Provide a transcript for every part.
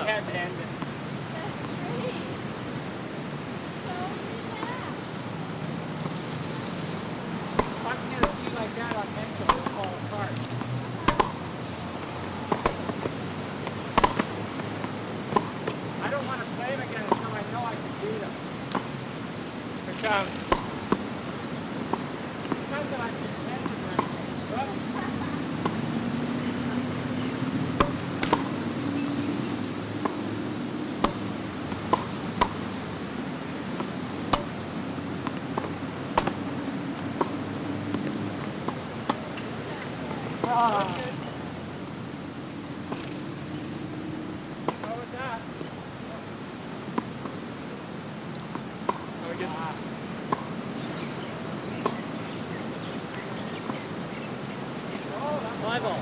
had to end it. If I can get a ski like that on mental, it'll fall apart. I don't want to play them again until I know I can do them. Here comes. Sometimes that I can end them. What was that? So we get fly ball.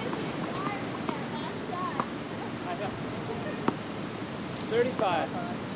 $35.